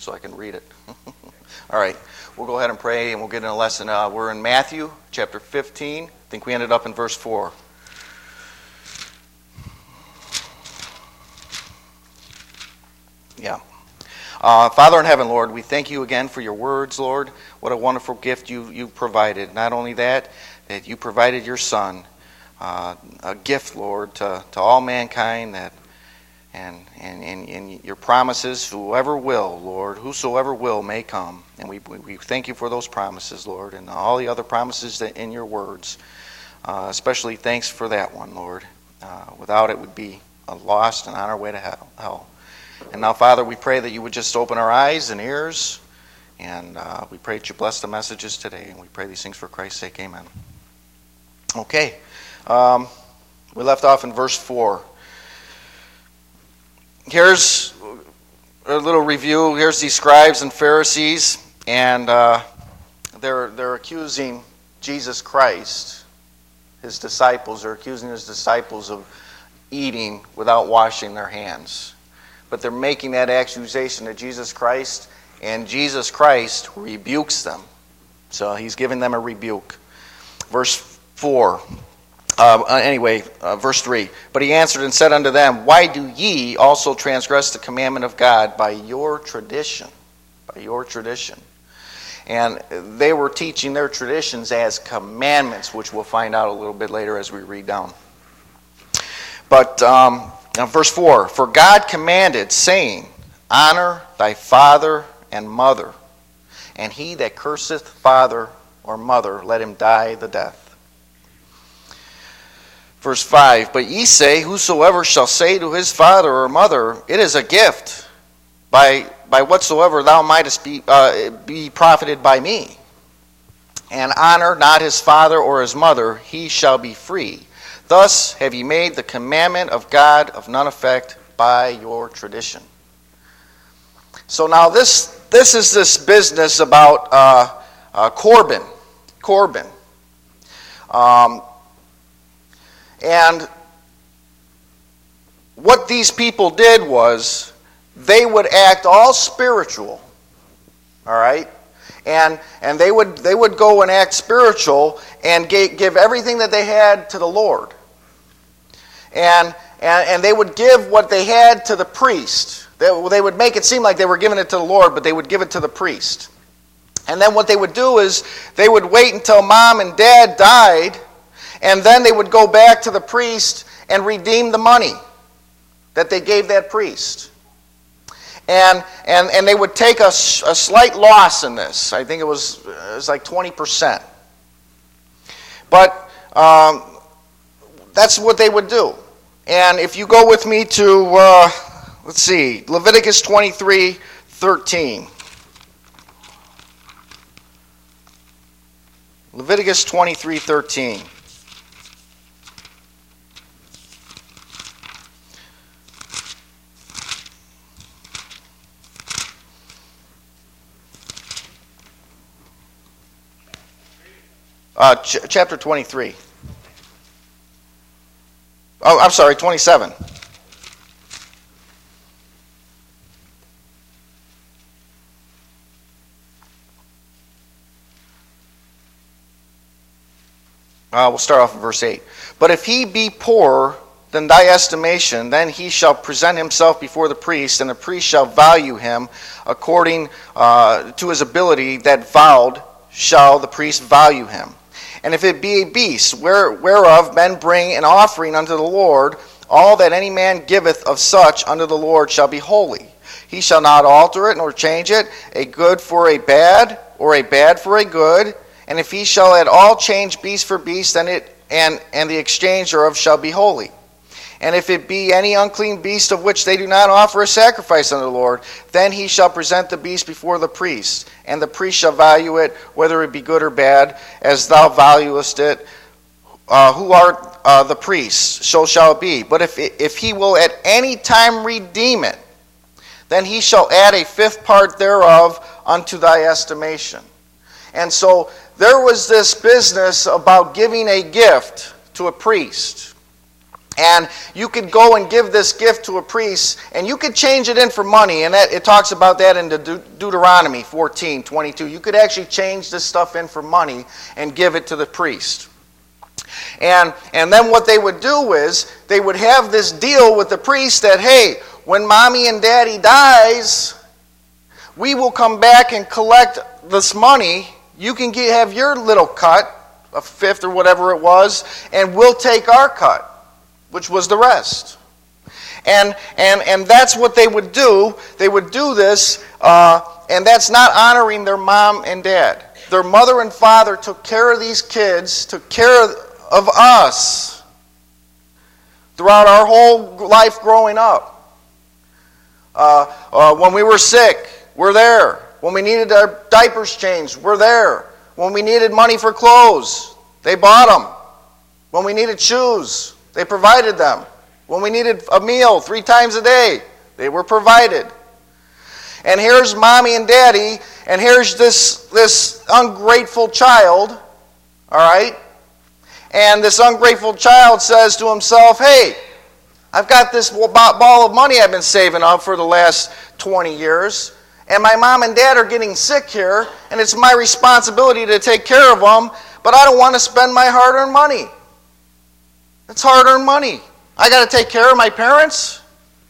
so I can read it. All right, we'll go ahead and pray, and we'll get in a lesson. We're in Matthew chapter 15. I think we ended up in verse 4. Yeah. Father in heaven, Lord, we thank you again for your words, Lord. What a wonderful gift you provided. Not only that you provided your Son, a gift, Lord, to all mankind, that and your promises, whoever will, Lord, whosoever will may come. And we thank you for those promises, Lord, and all the other promises that in your words. Especially thanks for that one, Lord. Without it, we'd be lost and on our way to hell. And now, Father, we pray that you would just open our eyes and ears, and we pray that you bless the messages today, and we pray these things for Christ's sake. Amen. Okay. We left off in verse 4. Here's a little review. Here's these scribes and Pharisees, and they're accusing Jesus Christ, his disciples. They're accusing his disciples of eating without washing their hands. But they're making that accusation to Jesus Christ, and Jesus Christ rebukes them. So he's giving them a rebuke. Verse 4. Verse 3. But he answered and said unto them, Why do ye also transgress the commandment of God by your tradition? By your tradition. And they were teaching their traditions as commandments, which we'll find out a little bit later as we read down. But verse 4, For God commanded, saying, Honor thy father and mother, and he that curseth father or mother, let him die the death. Verse 5, But ye say, Whosoever shall say to his father or mother, It is a gift, by whatsoever thou mightest be profited by me, and honor not his father or his mother, he shall be free. Thus have ye made the commandment of God of none effect by your tradition. So now this is this business about Corban. And what these people did was they would act all spiritual, all right? And they would go and act spiritual and give everything that they had to the Lord. And they would give what they had to the priest. They would make it seem like they were giving it to the Lord, but they would give it to the priest. And then what they would do is they would wait until mom and dad died, and then they would go back to the priest and redeem the money that they gave that priest. And they would take a slight loss in this. I think it was like 20%. But that's what they would do. And if you go with me to, Leviticus 23:13. Leviticus 23:13. Chapter 23. Oh, I'm sorry, 27. We'll start off with verse 8. But if he be poorer than thy estimation, then he shall present himself before the priest, and the priest shall value him according to his ability that vowed shall the priest value him. And if it be a beast, whereof men bring an offering unto the Lord, all that any man giveth of such unto the Lord shall be holy. He shall not alter it nor change it, a good for a bad, or a bad for a good. And if he shall at all change beast for beast, then it and the exchange thereof shall be holy. And if it be any unclean beast of which they do not offer a sacrifice unto the Lord, then he shall present the beast before the priest, and the priest shall value it, whether it be good or bad, as thou valuest it. Who art the priest, so shall it be. But if he will at any time redeem it, then he shall add a fifth part thereof unto thy estimation. And so there was this business about giving a gift to a priest. And you could go and give this gift to a priest, and you could change it in for money. And it talks about that in Deuteronomy 14:22. You could actually change this stuff in for money and give it to the priest. And then what they would do is they would have this deal with the priest that, hey, when mommy and daddy dies, we will come back and collect this money. You can have your little cut, a fifth or whatever it was, and we'll take our cut, which was the rest. And that's what they would do. They would do this, and that's not honoring their mom and dad. Their mother and father took care of these kids, took care of us throughout our whole life growing up. When we were sick, we're there. When we needed our diapers changed, we're there. When we needed money for clothes, they bought them. When we needed shoes, they provided them. When we needed a meal 3 times a day, they were provided. And here's mommy and daddy, and here's this ungrateful child, all right? And this ungrateful child says to himself, hey, I've got this ball of money I've been saving up for the last 20 years, and my mom and dad are getting sick here, and it's my responsibility to take care of them, but I don't want to spend my hard-earned money. It's hard-earned money. I got to take care of my parents.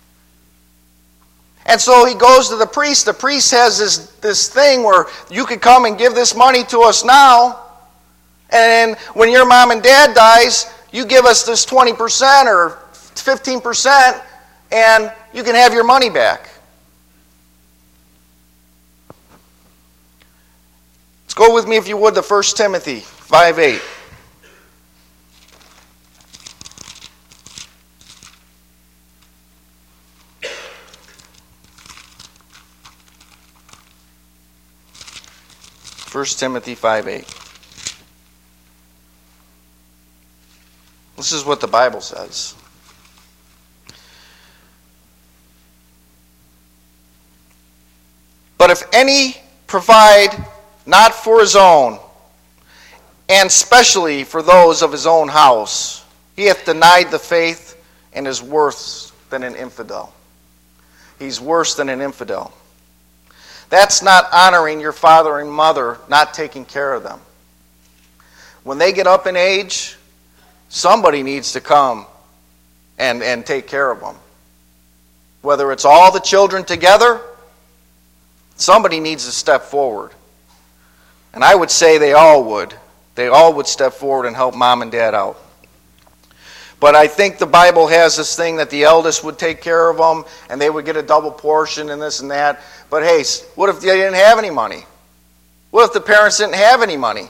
And so he goes to the priest. The priest has this thing where you could come and give this money to us now, and when your mom and dad dies, you give us this 20% or 15%, and you can have your money back. Let's go with me, if you would, to 1 Timothy 5:8. First Timothy 5:8. This is what the Bible says. But if any provide not for his own, and specially for those of his own house, he hath denied the faith and is worse than an infidel. He's worse than an infidel. That's not honoring your father and mother, not taking care of them. When they get up in age, somebody needs to come and take care of them. Whether it's all the children together, somebody needs to step forward. And I would say they all would. They all would step forward and help mom and dad out. But I think the Bible has this thing that the eldest would take care of them, and they would get a double portion and this and that. But hey, what if they didn't have any money? What if the parents didn't have any money?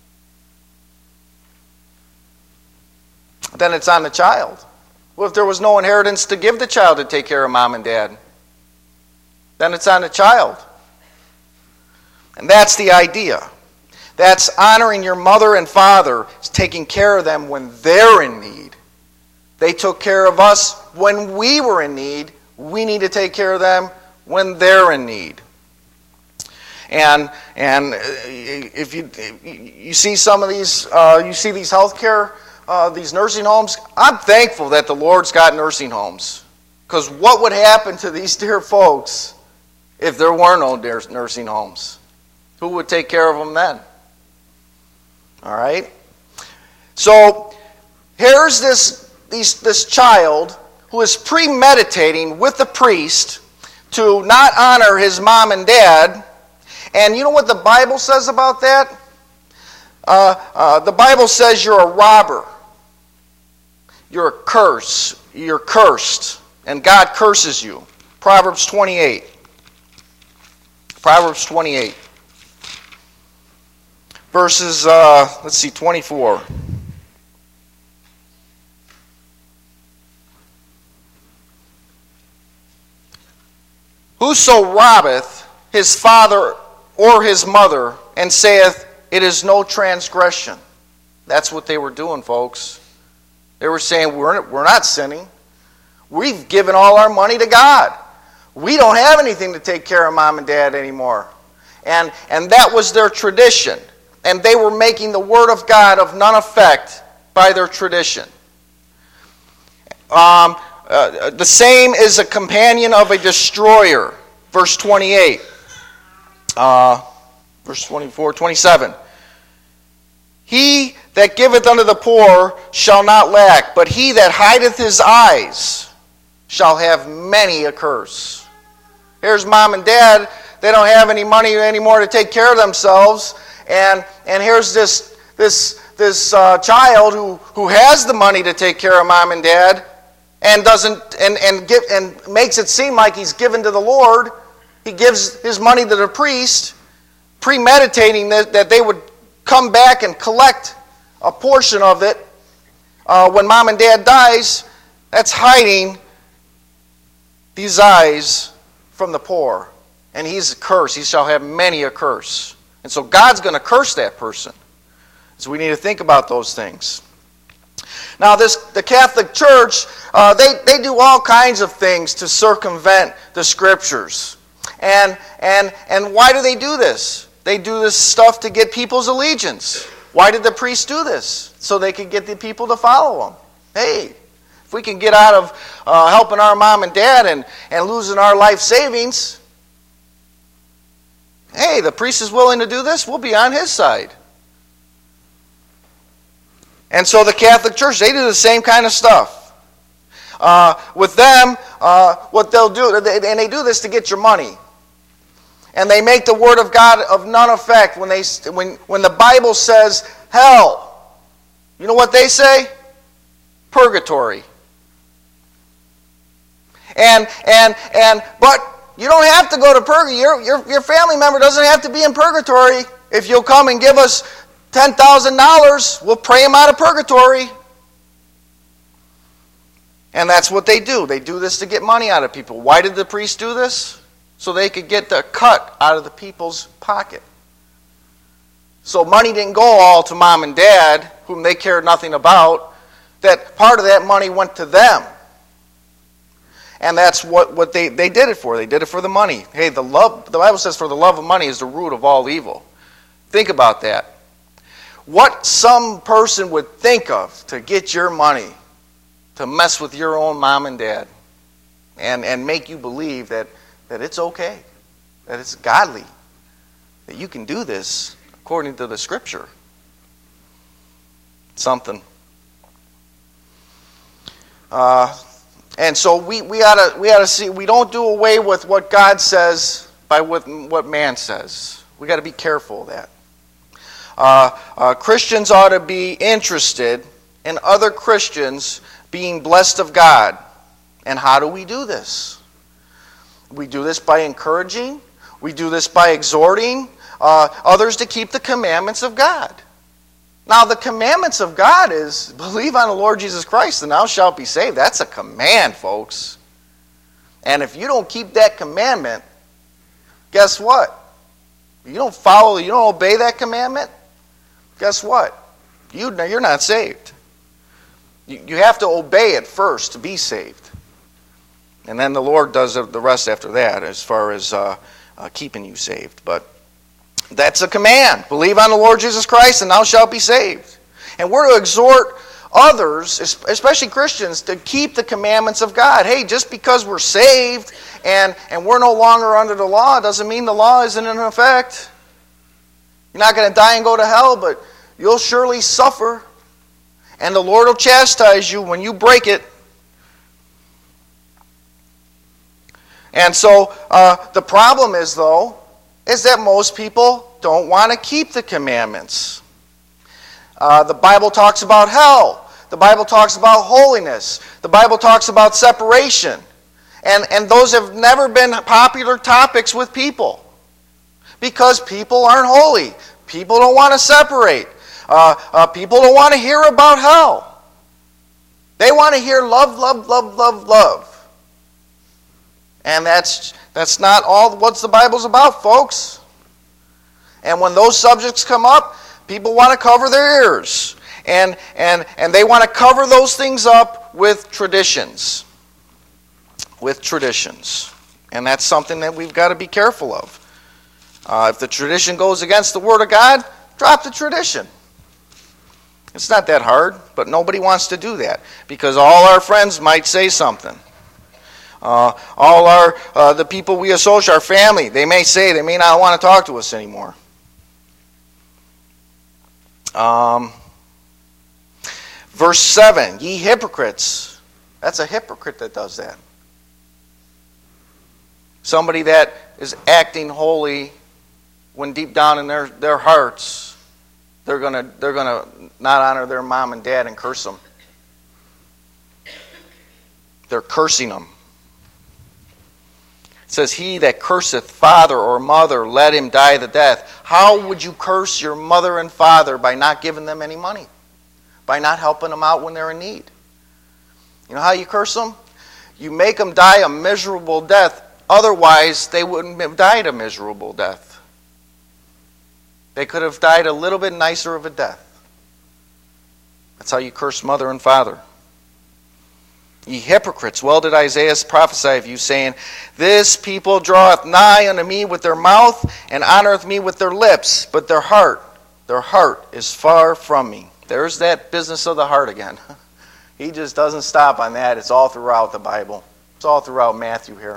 Then it's on the child. What if there was no inheritance to give the child to take care of mom and dad? Then it's on the child. And that's the idea. That's honoring your mother and father, taking care of them when they're in need. They took care of us when we were in need. We need to take care of them when they're in need. And if you see some of these, you see these healthcare, these nursing homes. I'm thankful that the Lord's got nursing homes, because what would happen to these dear folks if there were no nursing homes? Who would take care of them then? All right. So here's this child who is premeditating with the priest to not honor his mom and dad. And you know what the Bible says about that? The Bible says you're a robber. You're a curse. You're cursed. And God curses you. Proverbs 28. Proverbs 28. Verses, 24. Whoso robbeth his father or his mother, and saith, it is no transgression. That's what they were doing, folks. They were saying, we're not sinning. We've given all our money to God. We don't have anything to take care of mom and dad anymore. And that was their tradition. And they were making the Word of God of none effect by their tradition. The same is a companion of a destroyer. Verse 28. Verse 24, 27. He that giveth unto the poor shall not lack, but he that hideth his eyes shall have many a curse. Here's mom and dad. They don't have any money anymore to take care of themselves. And here's this child who has the money to take care of mom and dad and makes it seem like he's given to the Lord. He gives his money to the priest, premeditating that they would come back and collect a portion of it when mom and dad dies. That's hiding these eyes from the poor. And he's cursed. He shall have many a curse. And so God's going to curse that person. So we need to think about those things. Now the Catholic Church, they do all kinds of things to circumvent the Scriptures. And why do they do this? They do this stuff to get people's allegiance. Why did the priests do this? So they could get the people to follow them. Hey, if we can get out of helping our mom and dad and losing our life savings, hey, the priest is willing to do this, we'll be on his side. And so the Catholic Church, they do the same kind of stuff. With them, what they'll do, and they do this to get your money. And they make the Word of God of none effect when the Bible says hell. You know what they say? Purgatory. But you don't have to go to purgatory. Your family member doesn't have to be in purgatory. If you'll come and give us $10,000, we'll pray him out of purgatory. And that's what they do. They do this to get money out of people. Why did the priests do this? So they could get the cut out of the people's pocket. So money didn't go all to mom and dad, whom they cared nothing about. That part of that money went to them. And that's what they did it for. They did it for the money. Hey, the Bible says for the love of money is the root of all evil. Think about that. What some person would think of to get your money, to mess with your own mom and dad, and make you believe that it's okay, that it's godly, that you can do this according to the Scripture. Something. And so we ought to see, we don't do away with what God says by what man says. We got to be careful of that. Christians ought to be interested in other Christians being blessed of God. And how do we do this? We do this by encouraging. We do this by exhorting others to keep the commandments of God. Now, the commandments of God is believe on the Lord Jesus Christ and thou shalt be saved. That's a command, folks. And if you don't keep that commandment, guess what? You don't follow, you don't obey that commandment, guess what? You're not saved. You have to obey it first to be saved. And then the Lord does the rest after that as far as keeping you saved. But that's a command. Believe on the Lord Jesus Christ and thou shalt be saved. And we're to exhort others, especially Christians, to keep the commandments of God. Hey, just because we're saved and we're no longer under the law doesn't mean the law isn't in effect. You're not going to die and go to hell, but you'll surely suffer. And the Lord will chastise you when you break it. And so the problem is, though, is that most people don't want to keep the commandments. The Bible talks about hell. The Bible talks about holiness. The Bible talks about separation. And those have never been popular topics with people. Because people aren't holy. People don't want to separate. People don't want to hear about hell. They want to hear love, love, love, love, love. And that's not all what the Bible's about, folks. And when those subjects come up, people want to cover their ears. And they want to cover those things up with traditions. With traditions. And that's something that we've got to be careful of. If the tradition goes against the Word of God, drop the tradition. It's not that hard, but nobody wants to do that because all our friends might say something. All the people we associate, our family, they may not want to talk to us anymore. Verse 7, ye hypocrites. That's a hypocrite that does that. Somebody that is acting holy when deep down in their hearts, they're gonna not honor their mom and dad and curse them. They're cursing them. It says, he that curseth father or mother, let him die the death. How would you curse your mother and father? By not giving them any money. By not helping them out when they're in need. You know how you curse them? You make them die a miserable death. Otherwise, they wouldn't have died a miserable death. They could have died a little bit nicer of a death. That's how you curse mother and father. Ye hypocrites, well did Isaiah prophesy of you, saying, this people draweth nigh unto me with their mouth, and honoreth me with their lips, but their heart is far from me. There's that business of the heart again. He just doesn't stop on that. It's all throughout the Bible. It's all throughout Matthew here.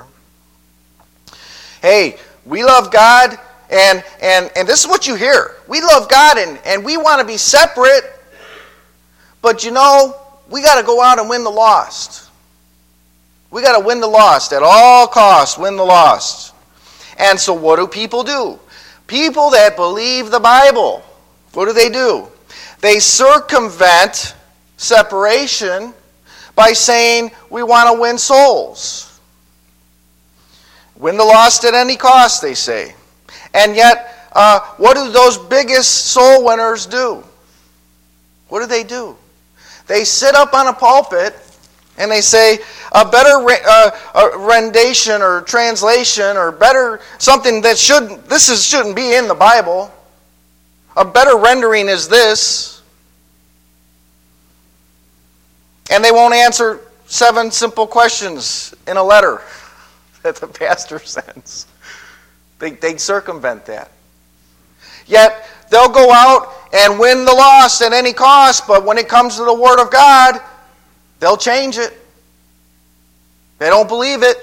Hey, we love God, and this is what you hear. We love God, and we want to be separate, but we got to go out and win the lost. We got to win the lost at all costs, win the lost. And so what do? People that believe the Bible, what do? They circumvent separation by saying we want to win souls. Win the lost at any cost, they say. And yet, what do those biggest soul winners do? What do? They sit up on a pulpit and they say a better rendition or translation or better something that shouldn't be in the Bible. A better rendering is this. And they won't answer 7 simple questions in a letter that the pastor sends. They circumvent that. Yet they'll go out and win the lost at any cost, but when it comes to the Word of God, they'll change it. They don't believe it.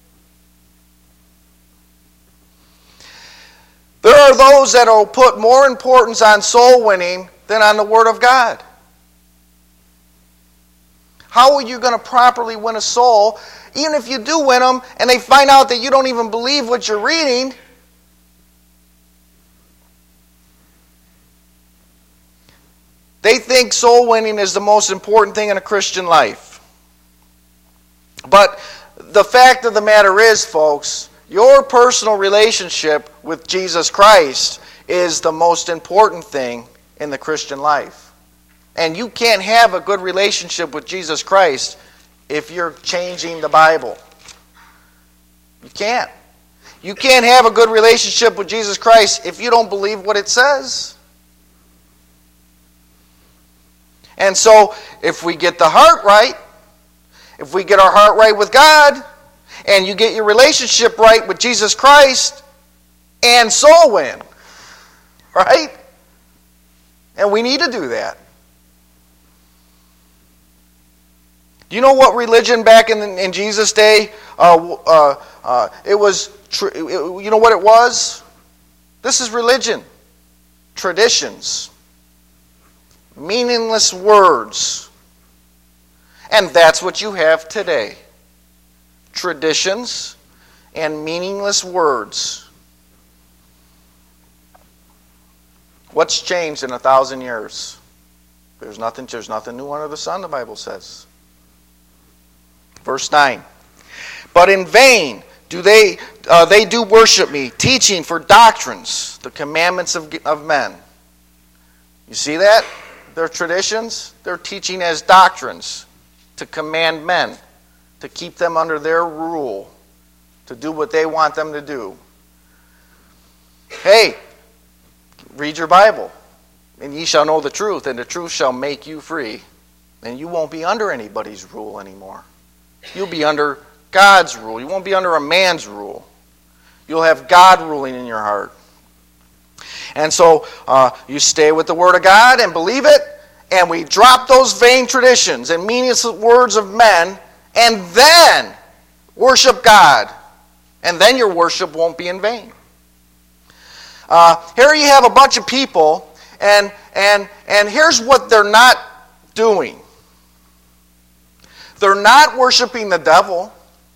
There are those that will put more importance on soul winning than on the Word of God. How are you going to properly win a soul, even if you do win them and they find out that you don't even believe what you're reading? They think soul winning is the most important thing in a Christian life. But the fact of the matter is, folks, your personal relationship with Jesus Christ is the most important thing in the Christian life. And you can't have a good relationship with Jesus Christ if you're changing the Bible. You can't. You can't have a good relationship with Jesus Christ if you don't believe what it says. And so, if we get the heart right, if we get our heart right with God, and you get your relationship right with Jesus Christ, and soul win, right? And we need to do that. Do you know what religion back in Jesus' day, it was, you know what it was? This is religion. Traditions. Meaningless words. And that's what you have today. Traditions and meaningless words. What's changed in 1,000 years? There's nothing new under the sun, the Bible says. Verse 9. But in vain do they do worship me, teaching for doctrines the commandments of men. You see that? Their traditions, they're teaching as doctrines to command men, to keep them under their rule, to do what they want them to do. Hey, read your Bible, and ye shall know the truth, and the truth shall make you free. And you won't be under anybody's rule anymore. You'll be under God's rule. You won't be under a man's rule. You'll have God ruling in your heart. And so you stay with the Word of God and believe it, and we drop those vain traditions and meaningless words of men, and then worship God. And then your worship won't be in vain. Here you have a bunch of people, and here's what they're not doing. They're not worshiping the devil.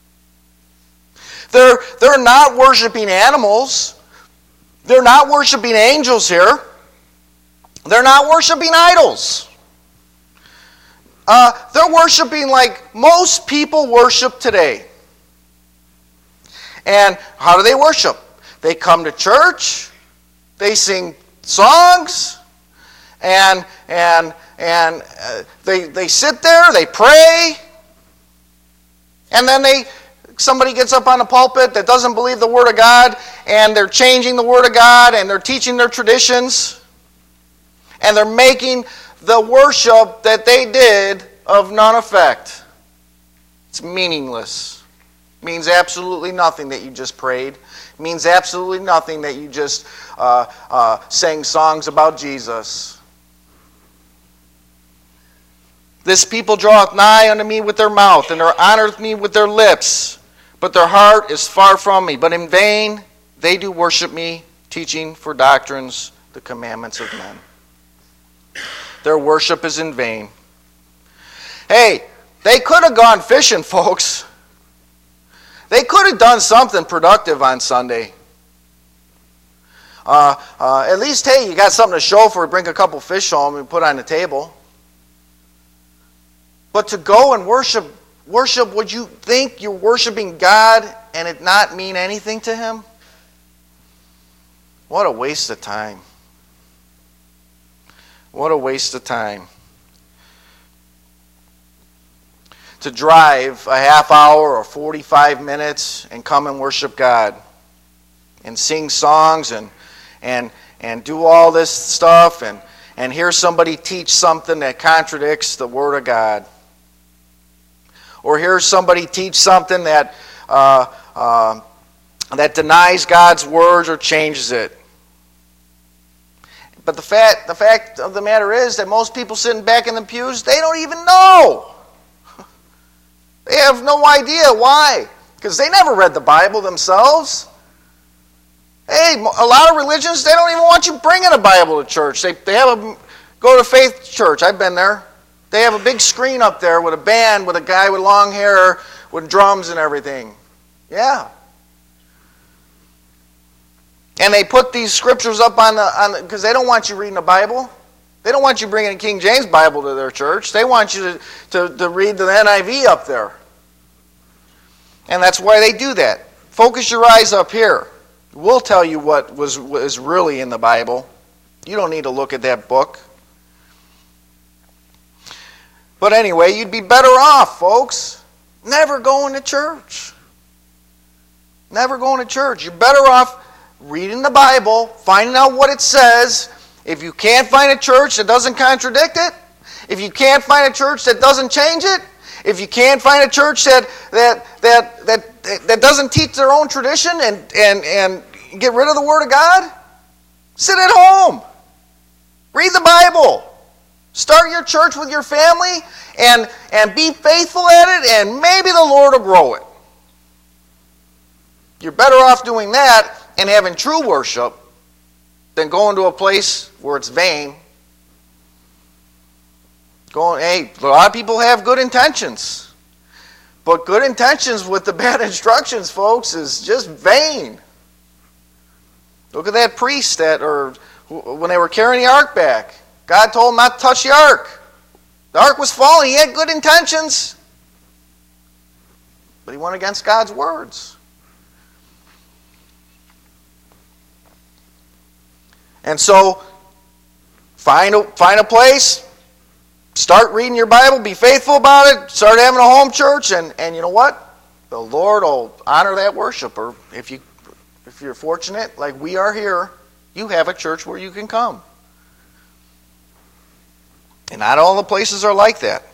They're not worshiping animals. They're not worshiping angels here. They're not worshiping idols. They're worshiping like most people worship today. And how do they worship? They come to church, they sing songs, and they sit there, they pray, and then somebody gets up on a pulpit that doesn't believe the Word of God, and they're changing the Word of God, and they're teaching their traditions, and they're making the worship that they did of none effect. It's meaningless. It means absolutely nothing that you just prayed. It means absolutely nothing that you just sang songs about Jesus. This people draweth nigh unto me with their mouth, and honoreth me with their lips, but their heart is far from me. But in vain they do worship me, teaching for doctrines the commandments of men. Their worship is in vain. Hey, they could have gone fishing, folks. They could have done something productive on Sunday. At least, hey, you got something to show for it. Bring a couple fish home and put on the table. But to go and worship, would you think you're worshiping God and it not mean anything to Him? What a waste of time. What a waste of time. To drive a half hour or 45 minutes and come and worship God and sing songs and do all this stuff and hear somebody teach something that contradicts the Word of God. Or hear somebody teach something that denies God's words or changes it. But the fact of the matter is that most people sitting back in the pews, they don't even know. They have no idea why. Because they never read the Bible themselves. Hey, a lot of religions, they don't even want you bringing a Bible to church. They have a go to faith church. I've been there. They have a big screen up there with a band with a guy with long hair with drums and everything. Yeah. And they put these scriptures up on because they don't want you reading the Bible. They don't want you bringing a King James Bible to their church. They want you to read the NIV up there. And that's why they do that. Focus your eyes up here. We'll tell you what was really in the Bible. You don't need to look at that book. But anyway, you'd be better off, folks, never going to church. Never going to church. You're better off reading the Bible, finding out what it says. If you can't find a church that doesn't contradict it, if you can't find a church that doesn't change it, if you can't find a church that doesn't teach their own tradition and get rid of the Word of God, sit at home. Read the Bible. Start your church with your family and be faithful at it, and maybe the Lord will grow it. You're better off doing that and having true worship than going to a place where it's vain. Hey, a lot of people have good intentions. But good intentions with the bad instructions, folks, is just vain. Look at that priest when they were carrying the ark back. God told him not to touch the ark. The ark was falling. He had good intentions. But he went against God's words. And so, find a place, start reading your Bible, be faithful about it, start having a home church, and you know what? The Lord will honor that worshiper. If you're fortunate, like we are here, you have a church where you can come. And not all the places are like that.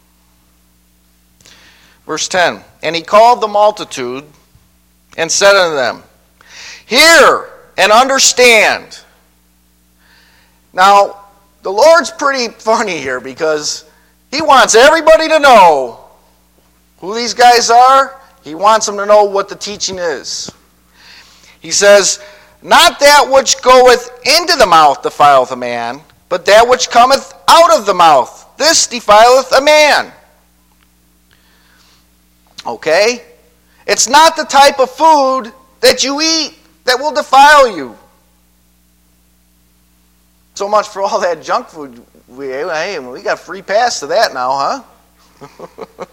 Verse 10, and he called the multitude and said unto them, hear and understand. Now, the Lord's pretty funny here because he wants everybody to know who these guys are. He wants them to know what the teaching is. He says, not that which goeth into the mouth defileth a man, but that which cometh out of the mouth, this defileth a man. Okay? It's not the type of food that you eat that will defile you. So much for all that junk food. We got free pass to that now, huh?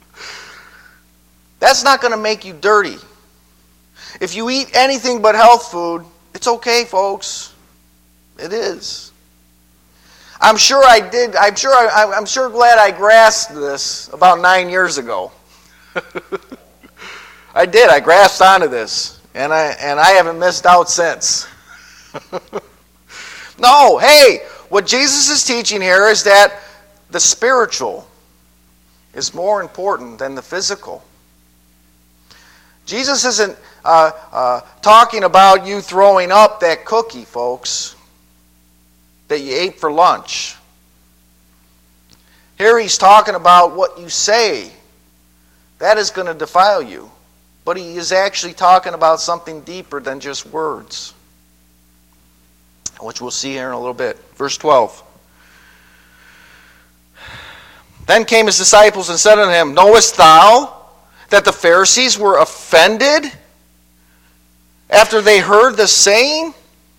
That's not going to make you dirty. If you eat anything but health food, it's okay, folks. It is. I'm sure glad I grasped this about 9 years ago. I did. I grasped onto this, and I haven't missed out since. No, hey, what Jesus is teaching here is that the spiritual is more important than the physical. Jesus isn't talking about you throwing up that cookie, folks, that you ate for lunch. Here he's talking about what you say. That is going to defile you. But he is actually talking about something deeper than just words, which we'll see here in a little bit. Verse 12. Then came his disciples and said unto him, knowest thou that the Pharisees were offended after they heard the saying?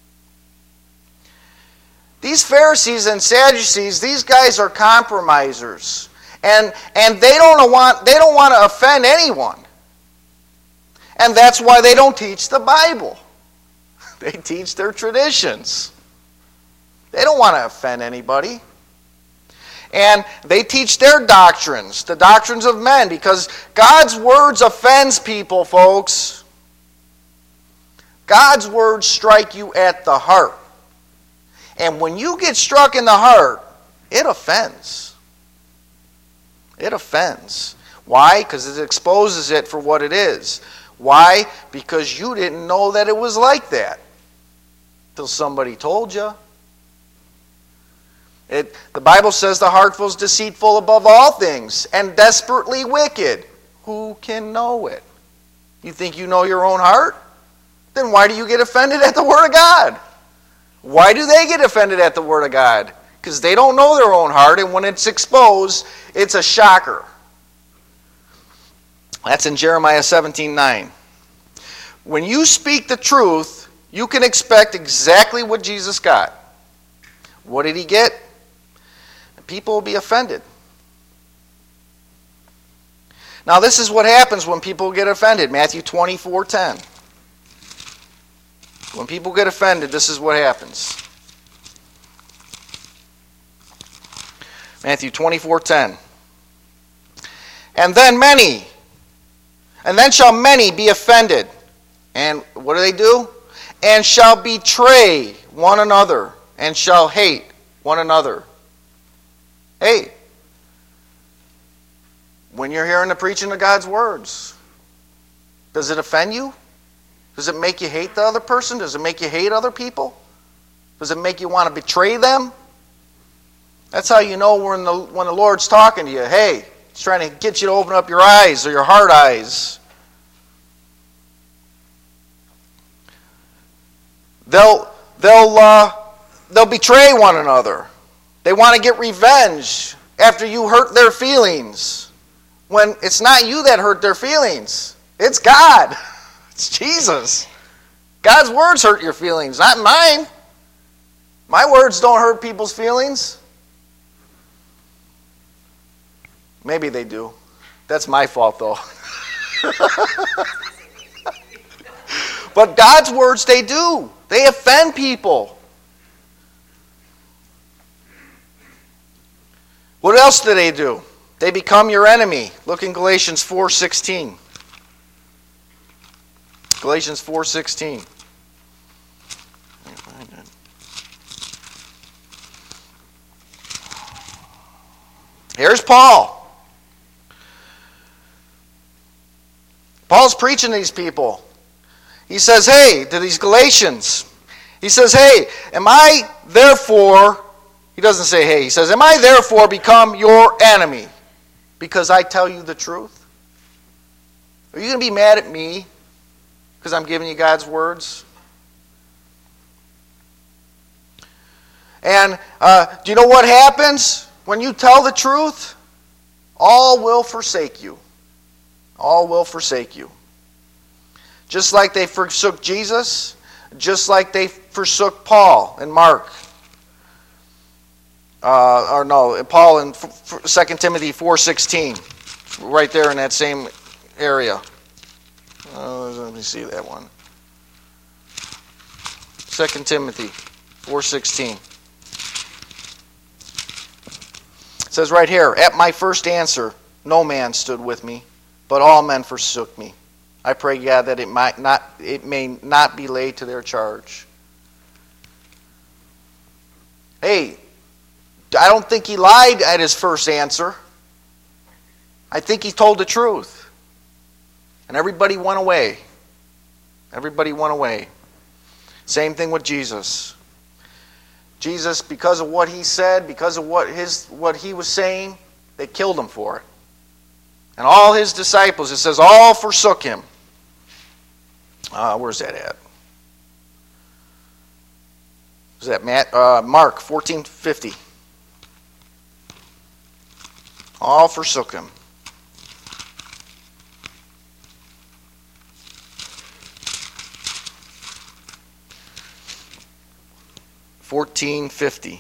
These Pharisees and Sadducees, these guys are compromisers. And they don't want to offend anyone. And that's why they don't teach the Bible. They teach their traditions. They don't want to offend anybody. And they teach their doctrines, the doctrines of men, because God's words offends people, folks. God's words strike you at the heart. And when you get struck in the heart, it offends. It offends. Why? Because it exposes it for what it is. Why? Because you didn't know that it was like that till somebody told you. The Bible says the heart is deceitful above all things and desperately wicked. Who can know it? You think you know your own heart? Then why do you get offended at the Word of God? Why do they get offended at the Word of God? Because they don't know their own heart, and when it's exposed, it's a shocker. That's in Jeremiah 17:9. When you speak the truth, you can expect exactly what Jesus got. What did he get? People will be offended. Now this is what happens when people get offended. Matthew 24:10. When people get offended, this is what happens. Matthew 24:10. And then shall many be offended. And what do? And shall betray one another, and shall hate one another. Hey, when you're hearing the preaching of God's words, does it offend you? Does it make you hate the other person? Does it make you hate other people? Does it make you want to betray them? That's how you know when the Lord's talking to you. Hey, He's trying to get you to open up your eyes or your heart eyes. They'll betray one another. They want to get revenge after you hurt their feelings. When it's not you that hurt their feelings. It's God. It's Jesus. God's words hurt your feelings, not mine. My words don't hurt people's feelings. Maybe they do. That's my fault, though. But God's words, they do. They offend people. What else do? They become your enemy. Look in Galatians 4:16. Galatians 4:16. Here's Paul. Paul's preaching to these people. He says, hey, to these Galatians, he says, hey, am I therefore He doesn't say, hey. He says, am I therefore become your enemy because I tell you the truth? Are you going to be mad at me because I'm giving you God's words? And do you know what happens when you tell the truth? All will forsake you. All will forsake you. Just like they forsook Jesus, just like they forsook Paul and Mark. Paul in 2 Timothy 4:16. Right there in that same area. Let me see that one. 2 Timothy 4:16. It says right here, at my first answer, no man stood with me, but all men forsook me. I pray, God, that it may not be laid to their charge. Hey, I don't think he lied at his first answer. I think he told the truth. And everybody went away. Everybody went away. Same thing with Jesus. Jesus, because of what he said, because of what he was saying, they killed him for it. And all his disciples, it says, all forsook him. Where's that at? Is that Mark 14:50? All forsook him. $14.50.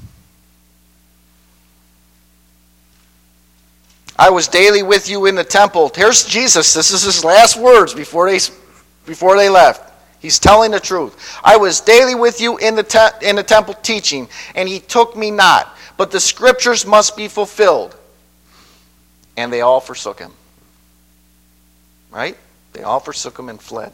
I was daily with you in the temple. Here's Jesus. This is his last words before they left. He's telling the truth. I was daily with you in the temple teaching, and he took me not. But the scriptures must be fulfilled. And they all forsook him. Right? They all forsook him and fled.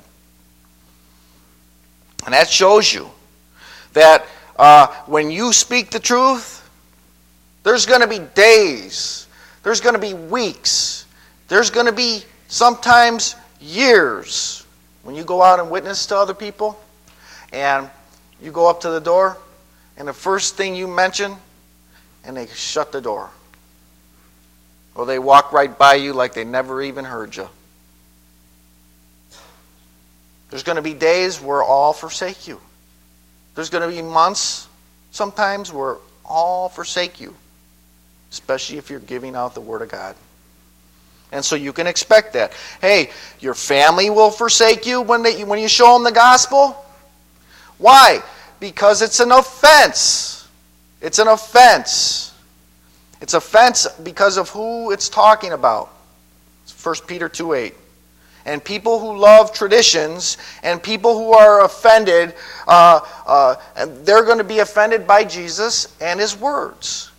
And that shows you that when you speak the truth, there's going to be days, there's going to be weeks, there's going to be sometimes years when you go out and witness to other people and you go up to the door and the first thing you mention and they shut the door. Or they walk right by you like they never even heard you. There's going to be days where all forsake you. There's going to be months sometimes where all forsake you, especially if you're giving out the Word of God. And so you can expect that. Hey, your family will forsake you when you show them the gospel. Why? Because it's an offense. It's an offense. It's offense because of who it's talking about. It's 1 Peter 2:8. And people who love traditions and people who are offended, they're going to be offended by Jesus and his words.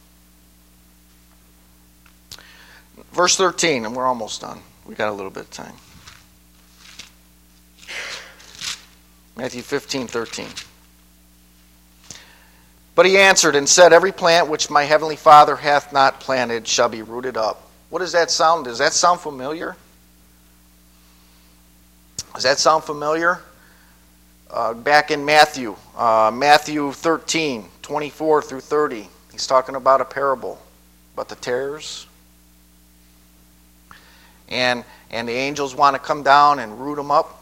Verse 13, and we're almost done. We got a little bit of time. Matthew 15:13. But he answered and said, every plant which my heavenly Father hath not planted shall be rooted up. What does that sound? Does that sound familiar? Does that sound familiar? Back in Matthew 13, 24 through 30, he's talking about a parable about the tares. And the angels want to come down and root them up.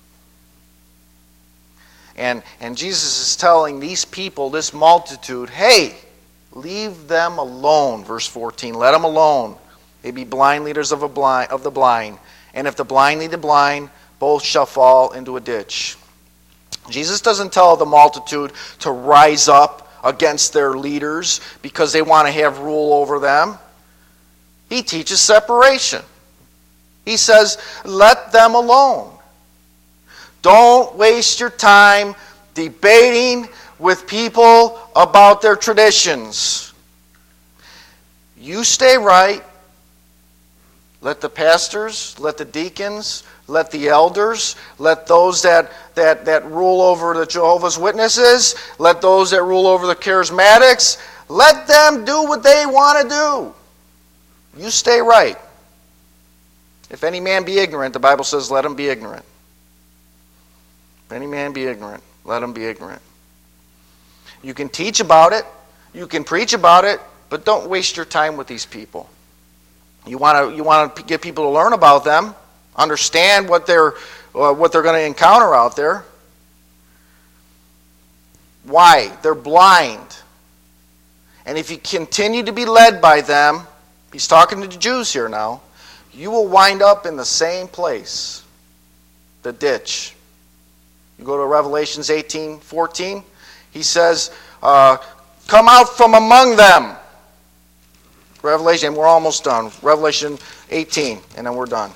And Jesus is telling these people, this multitude, hey, leave them alone. Verse 14, let them alone. They be blind leaders of the blind. And if the blind lead the blind, both shall fall into a ditch. Jesus doesn't tell the multitude to rise up against their leaders because they want to have rule over them. He teaches separation. He says, let them alone. Don't waste your time debating with people about their traditions. You stay right. Let the pastors, let the deacons, let the elders, let those that rule over the Jehovah's Witnesses, let those that rule over the charismatics, let them do what they want to do. You stay right. If any man be ignorant, the Bible says, let him be ignorant. If any man be ignorant, let him be ignorant. You can teach about it. You can preach about it, but don't waste your time with these people. You want to get people to learn about them, understand what they're going to encounter out there. Why? They're blind. And if you continue to be led by them, he's talking to the Jews here now, you will wind up in the same place, the ditch. You go to Revelations 18:14, he says, come out from among them. Revelation, and we're almost done. Revelation 18, and then we're done.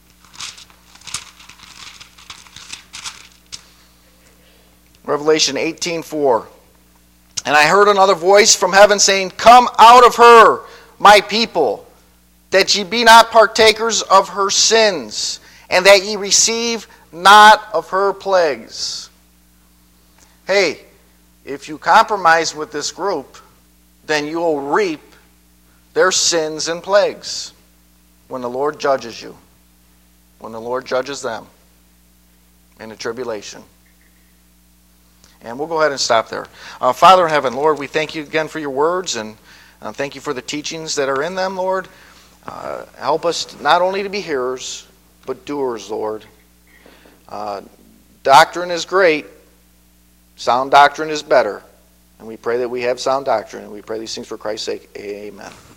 Revelation 18:4. And I heard another voice from heaven saying, come out of her, my people, that ye be not partakers of her sins, and that ye receive not of her plagues. Hey, if you compromise with this group, then you will reap their sins and plagues when the Lord judges you, when the Lord judges them in the tribulation. And we'll go ahead and stop there. Father in heaven, Lord, we thank you again for your words, and thank you for the teachings that are in them, Lord. Help us not only to be hearers, but doers, Lord. Doctrine is great. Sound doctrine is better. And we pray that we have sound doctrine, and we pray these things for Christ's sake. Amen.